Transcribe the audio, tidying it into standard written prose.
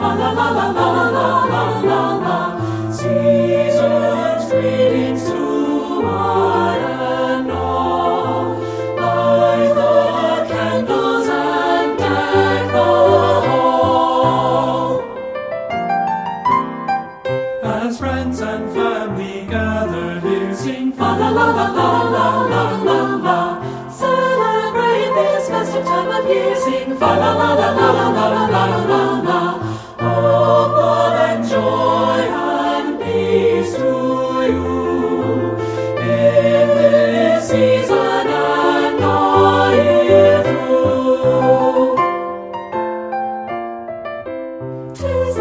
fa la la la la la la la la la. Seasons, greetings to one and all. Light the candles and deck the hall. As friends and family gather here, sing fa la la la la la la la la. Celebrate this festive time of year, sing fa la la la la la la la la la. Hope, love, and joy and peace to you in this season and all year through. 'Tis